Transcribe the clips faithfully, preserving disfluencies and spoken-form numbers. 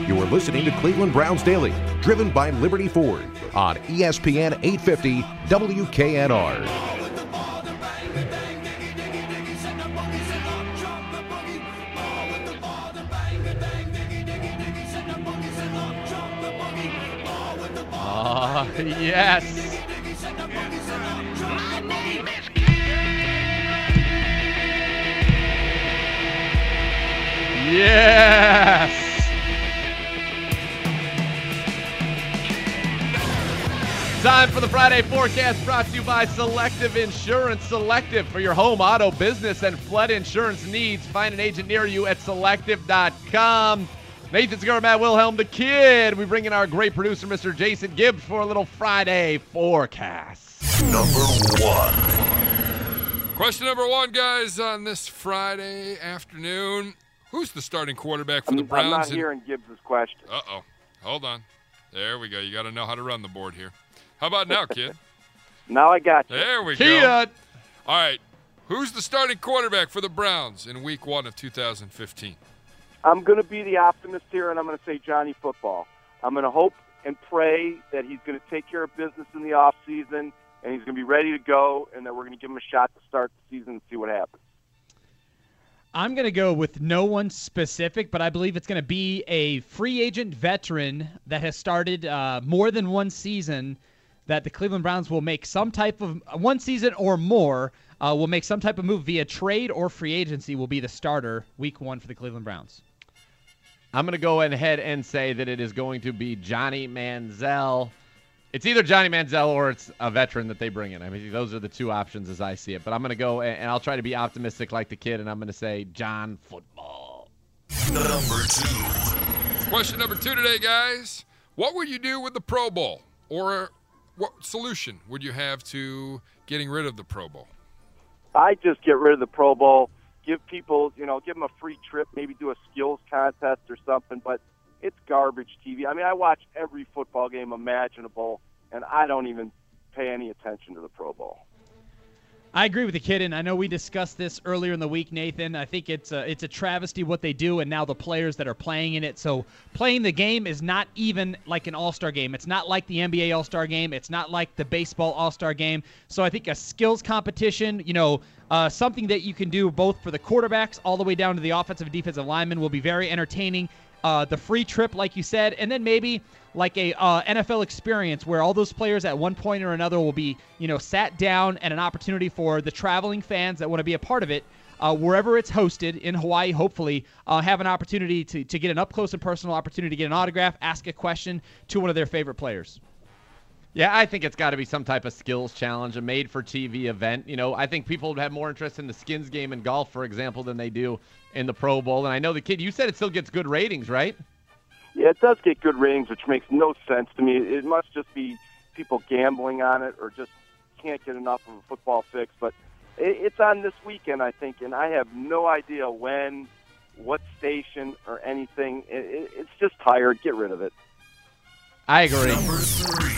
You are listening to Cleveland Browns Daily, driven by Liberty Ford on E S P N eight fifty W K N R. Ah, yes. Yes! Time for the Friday forecast, brought to you by Selective Insurance. Selective for your home, auto, business, and flood insurance needs. Find an agent near you at selective dot com. Nathan Segura, Matt Wilhelm, the kid. We bring in our great producer, Mister Jason Gibbs, for a little Friday forecast. Number one. Question number one, guys, on this Friday afternoon. Who's the starting quarterback for I'm, the Browns? I'm not in- hearing Gibbs' question. Uh-oh. Hold on. There we go. You got to know how to run the board here. How about now, kid? Now I got you. There we Kid. go. All right. Who's the starting quarterback for the Browns in week one of two thousand fifteen? I'm going to be the optimist here, and I'm going to say Johnny Football. I'm going to hope and pray that he's going to take care of business in the offseason, and he's going to be ready to go, and that we're going to give him a shot to start the season and see what happens. I'm going to go with no one specific, but I believe it's going to be a free agent veteran that has started uh, more than one season, that the Cleveland Browns will make some type of one season or more, uh, will make some type of move via trade or free agency, will be the starter week one for the Cleveland Browns. I'm going to go ahead and say that it is going to be Johnny Manziel. It's either Johnny Manziel or it's a veteran that they bring in. I mean, those are the two options as I see it. But I'm going to go, and I'll try to be optimistic like the kid, and I'm going to say John Football. Number two. Question number two today, guys. What would you do with the Pro Bowl? Or what solution would you have to getting rid of the Pro Bowl? I just get rid of the Pro Bowl, give people, you know, give them a free trip, maybe do a skills contest or something, but it's garbage T V. I mean, I watch every football game imaginable, and I don't even pay any attention to the Pro Bowl. I agree with the kid, and I know we discussed this earlier in the week, Nathan. I think it's a, it's a travesty what they do, and now the players that are playing in it. So playing the game is not even like an all-star game. It's not like the N B A all-star game. It's not like the baseball all-star game. So I think a skills competition, you know, uh, something that you can do both for the quarterbacks all the way down to the offensive and defensive linemen will be very entertaining. Uh, the free trip, like you said, and then maybe like a uh, N F L experience where all those players at one point or another will be, you know, sat down, and an opportunity for the traveling fans that want to be a part of it, uh, wherever it's hosted in Hawaii, hopefully, uh, have an opportunity to, to get an up-close and personal opportunity to get an autograph, ask a question to one of their favorite players. Yeah, I think it's got to be some type of skills challenge, a made-for-T V event. You know, I think people would have more interest in the skins game in golf, for example, than they do in the Pro Bowl. And I know the kid, you said it still gets good ratings, right? Yeah, it does get good ratings, which makes no sense to me. It must just be people gambling on it or just can't get enough of a football fix. But it's on this weekend, I think, and I have no idea when, what station, or anything. It's just tired. Get rid of it. I agree. Number three.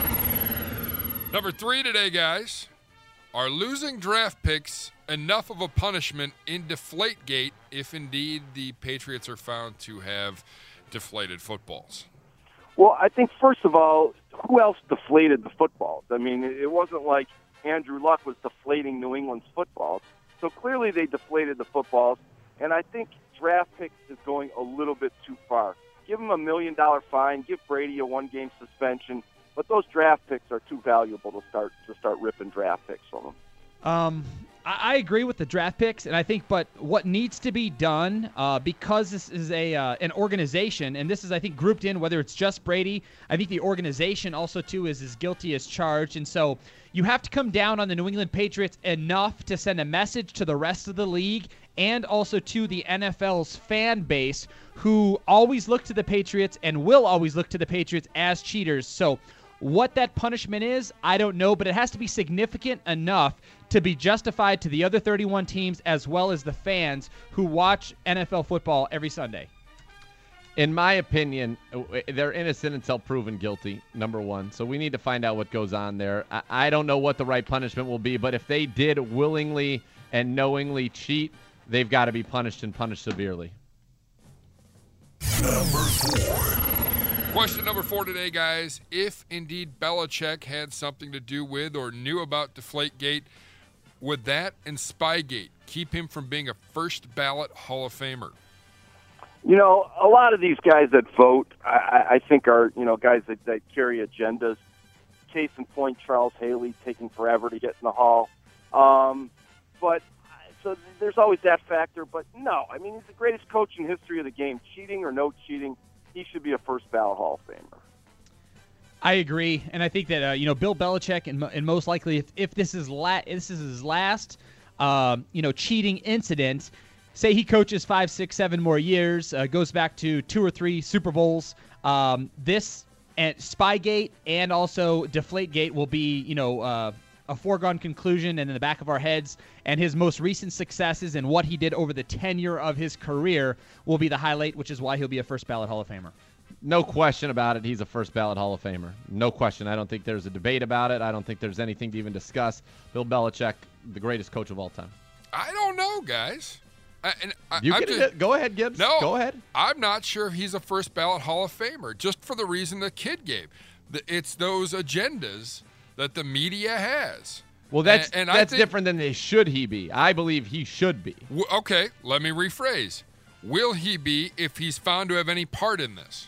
Number three today, guys. Are losing draft picks enough of a punishment in Deflategate if indeed the Patriots are found to have deflated footballs? Well, I think, first of all, who else deflated the footballs? I mean, it wasn't like Andrew Luck was deflating New England's footballs. So clearly they deflated the footballs, and I think draft picks is going a little bit too far. Give them a million-dollar fine, give Brady a one-game suspension, but those draft picks are too valuable to start to start ripping draft picks from them. Um, I, I agree with the draft picks, and I think, but what needs to be done, uh, because this is a uh, an organization, and this is, I think, grouped in, whether it's just Brady, I think the organization also, too, is as guilty as charged, and so you have to come down on the New England Patriots enough to send a message to the rest of the league and also to the N F L's fan base, who always look to the Patriots and will always look to the Patriots as cheaters. So what that punishment is, I don't know, but it has to be significant enough to be justified to the other thirty-one teams as well as the fans who watch N F L football every Sunday. In my opinion, they're innocent until proven guilty, number one. So we need to find out what goes on there. I, I don't know what the right punishment will be, but if they did willingly and knowingly cheat, they've got to be punished and punished severely. Number four. Question number four today, guys. If indeed Belichick had something to do with or knew about Deflategate, would that and Spygate keep him from being a first ballot Hall of Famer? You know, a lot of these guys that vote, I, I think are, you know, guys that, that carry agendas. Case in point, Charles Haley taking forever to get in the Hall. Um, but so there's always that factor. But no, I mean, he's the greatest coach in history of the game. Cheating or no cheating, he should be a first ballot Hall of Famer. I agree, and I think that uh, you know Bill Belichick, and, and most likely, if, if this is la- this is his last, um, you know, cheating incident, say he coaches five, six, seven more years, uh, goes back to two or three Super Bowls. Um, this and Spygate and also Deflategate will be, you know, uh, a foregone conclusion and in the back of our heads. And his most recent successes and what he did over the tenure of his career will be the highlight, which is why he'll be a first ballot Hall of Famer. No question about it. He's a first ballot Hall of Famer. No question. I don't think there's a debate about it. I don't think there's anything to even discuss. Bill Belichick, the greatest coach of all time. I don't know, guys. I, and I, You I'm can just, go ahead, Gibbs. No, Go ahead. I'm not sure if he's a first ballot Hall of Famer, just for the reason the kid gave. The, it's those agendas that the media has. Well, that's and, and I that's think, different than they should he be. I believe he should be. W- okay, let me rephrase. Will he be if he's found to have any part in this?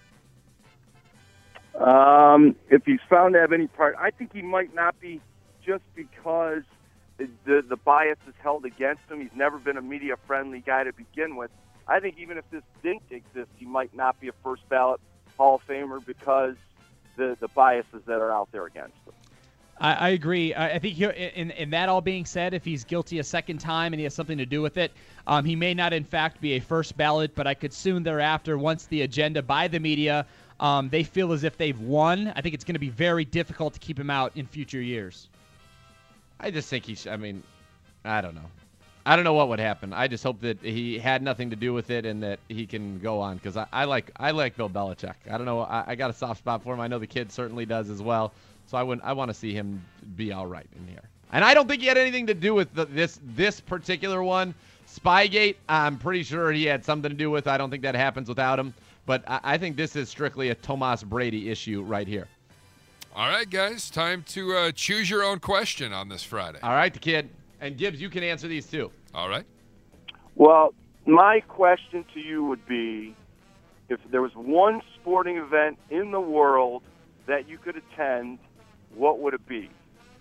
Um, if he's found to have any part, I think he might not be, just because the, the the bias is held against him. He's never been a media-friendly guy to begin with. I think even if this didn't exist, he might not be a first ballot Hall of Famer because the the biases that are out there against him. I, I agree. I, I think he, in, in that all being said, if he's guilty a second time and he has something to do with it, um, he may not in fact be a first ballot, but I could soon thereafter, once the agenda by the media, um, they feel as if they've won, I think it's going to be very difficult to keep him out in future years. I just think he should. I mean, I don't know. I don't know what would happen. I just hope that he had nothing to do with it and that he can go on, because I, I like I like Bill Belichick. I don't know. I, I got a soft spot for him. I know the kid certainly does as well. So I wouldn't. I want to see him be all right in here. And I don't think he had anything to do with the, this this particular one. Spygate, I'm pretty sure he had something to do with. I don't think that happens without him. But I, I think this is strictly a Tomas Brady issue right here. All right, guys, time to uh, choose your own question on this Friday. All right, the kid. And Gibbs, you can answer these too. All right. Well, my question to you would be, if there was one sporting event in the world that you could attend, what would it be?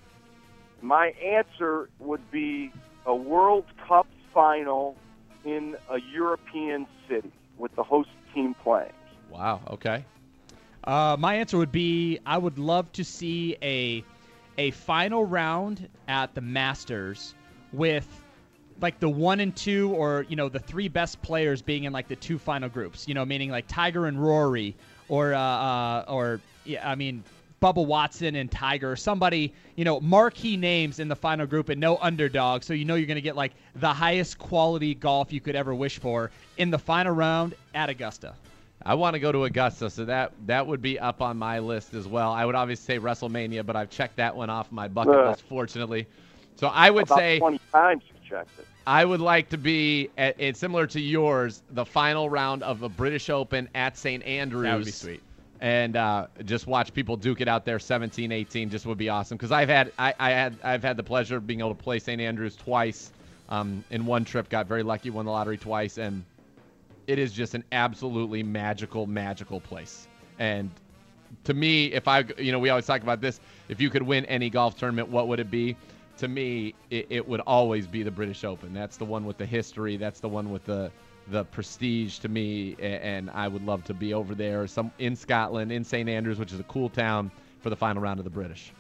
My answer would be a World Cup final in a European city with the host team playing. Wow, okay. Uh, my answer would be I would love to see a a final round at the Masters with like the one and two, or you know the three best players being in like the two final groups. You know, meaning like Tiger and Rory, or uh, uh, or yeah, I mean Bubba Watson and Tiger, somebody, you know, marquee names in the final group and no underdog. So you know you're going to get like the highest quality golf you could ever wish for in the final round at Augusta. I want to go to Augusta, so that that would be up on my list as well. I would obviously say WrestleMania, but I've checked that one off my bucket Uh, list, fortunately. So I would About say twenty times you checked it. I would like to be, at, it's similar to yours, the final round of a British Open at Saint Andrews. That would be sweet. And uh, just watch people duke it out there, seventeen, eighteen, just would be awesome. Because I've had I, I had I've had the pleasure of being able to play Saint Andrews twice um, in one trip. Got very lucky, won the lottery twice, and it is just an absolutely magical, magical place. And to me, if I, you know, we always talk about this, if you could win any golf tournament, what would it be? To me, it, it would always be the British Open. That's the one with the history. That's the one with the the prestige to me. And I would love to be over there, some in Scotland, in Saint Andrews, which is a cool town, for the final round of the British.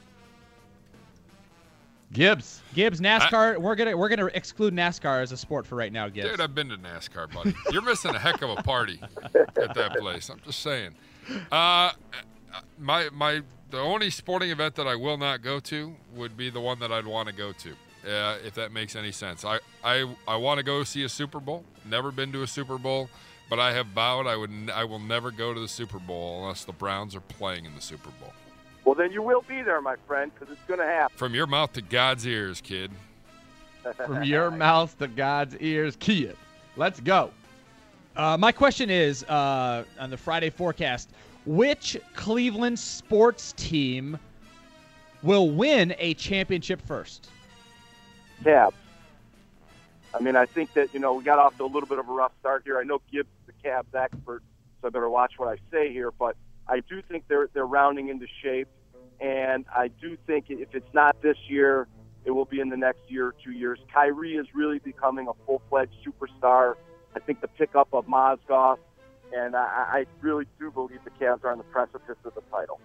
Gibbs. Gibbs, NASCAR. I, we're gonna we're gonna exclude NASCAR as a sport for right now, Gibbs. Dude, I've been to NASCAR, buddy. You're missing a heck of a party at that place. I'm just saying. Uh, my my the only sporting event that I will not go to would be the one that I'd want to go to, uh, if that makes any sense. I I I want to go see a Super Bowl. Never been to a Super Bowl, but I have vowed I would I will never go to the Super Bowl unless the Browns are playing in the Super Bowl. Well, then you will be there, my friend, because it's going to happen. From your mouth to God's ears, kid. From your mouth to God's ears, kid. Let's go. Uh, my question is, uh, on the Friday forecast, Which Cleveland sports team will win a championship first? Cavs. I mean, I think that, you know, we got off to a little bit of a rough start here. I know Gibbs is the Cavs expert, so I better watch what I say here. But I do think they're they're rounding into shape, and I do think if it's not this year, it will be in the next year or two years. Kyrie is really becoming a full-fledged superstar. I think the pickup of Mozgov, and I, I really do believe the Cavs are on the precipice of the title.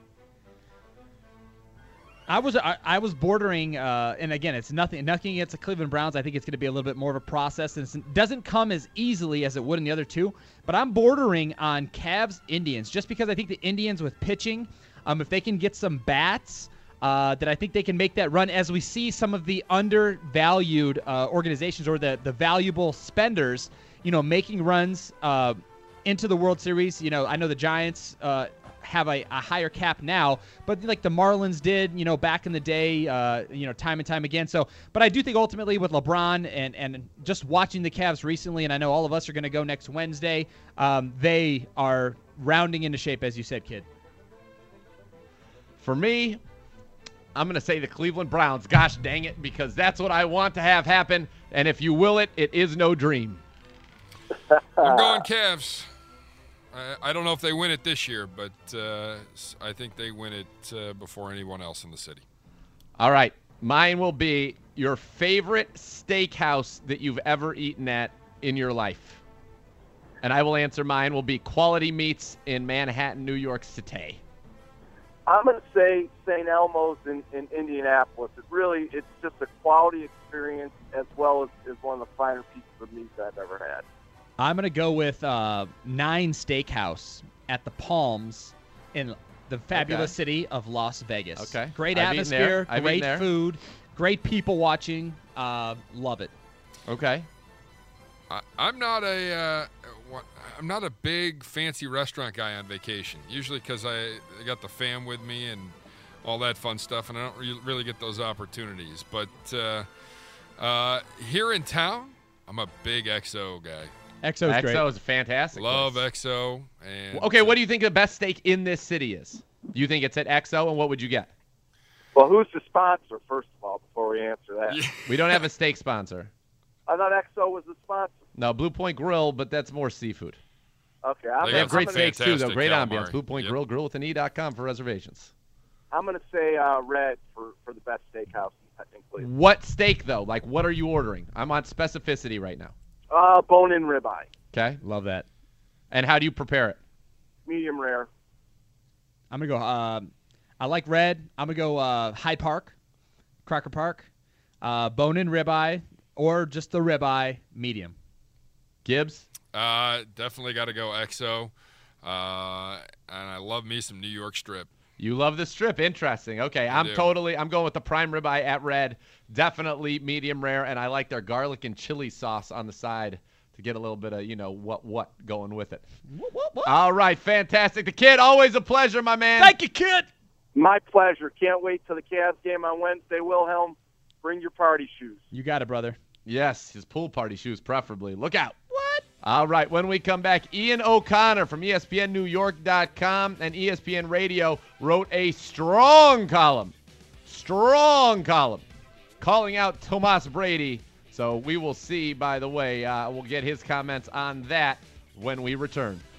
I was I, I was bordering, uh, and again, it's nothing nothing against the Cleveland Browns. I think it's going to be a little bit more of a process, and it doesn't come as easily as it would in the other two. But I'm bordering on Cavs Indians just because I think the Indians with pitching, um, if they can get some bats, uh, that I think they can make that run. As we see some of the undervalued uh, organizations or the the valuable spenders, you know, making runs uh, into the World Series. You know, I know the Giants Uh, have a, a higher cap now, but like the Marlins did, you know, back in the day, uh, you know, time and time again. So, but I do think ultimately with LeBron and, and just watching the Cavs recently, and I know all of us are going to go next Wednesday, um, they are rounding into shape, as you said, kid. For me, I'm going to say the Cleveland Browns. Gosh dang it, because that's what I want to have happen. And if you will it, it is no dream. I'm going Cavs. I, I don't know if they win it this year, but uh, I think they win it uh, before anyone else in the city. All right. Mine will be your favorite steakhouse that you've ever eaten at in your life. And I will answer mine will be Quality Meats in Manhattan, New York City. I'm going to say Saint Elmo's in, in Indianapolis. It really, it's just a quality experience as well as, as one of the finer pieces of meat I've ever had. I'm going to go with uh, Nine Steakhouse at the Palms in the fabulous Okay. city of Las Vegas. Okay. Great I've eaten there. atmosphere, I've great eaten there. food, great people watching. Uh, love it. Okay. I, I'm not a uh, what, I'm not a big fancy restaurant guy on vacation. Usually because I, I got the fam with me and all that fun stuff, and I don't re- really get those opportunities. But uh, uh, here in town, I'm a big X O guy. X O's great. X O is fantastic. Love place. X O. And Okay, what do you think the best steak in this city is? Do you think it's at X O, and what would you get? Well, who's the sponsor, first of all, before we answer that? Yeah. We don't have a steak sponsor. I thought X O was the sponsor. No, Blue Point Grill, but that's more seafood. Okay, I'm, They They have got great I'm steaks, too, though. fantastic Great calamari. ambiance. Blue Point Yep. Grill, grill with an E dot com for reservations. I'm going to say uh, Red for, for the best steakhouse in Cleveland. What steak, though? Like, what are you ordering? I'm on specificity right now. Uh, bone-in ribeye, Okay. Love that. And how do you prepare it? medium rare. I'm going to go, uh, I like red. I'm going to go uh, Hyde Park, Crocker Park, uh, bone-in ribeye, or just the ribeye, medium. Gibbs? Uh, definitely got to go X O. Uh, and I love me some New York strip. You love the strip. Interesting. Okay, I I'm do. totally, I'm going with the prime ribeye at Red. Definitely medium rare, and I like their garlic and chili sauce on the side to get a little bit of, you know, what what going with it. All right, fantastic. The Kid, always a pleasure, my man. Thank you, kid. My pleasure. Can't wait till the Cavs game on Wednesday. Wilhelm, bring your party shoes. You got it, brother. Yes, his pool party shoes preferably. Look out. What? All right, when we come back, Ian O'Connor from E S P N New York dot com and E S P N Radio wrote a strong column, strong column, calling out Tomas Brady. So we will see, by the way, uh, we'll get his comments on that when we return.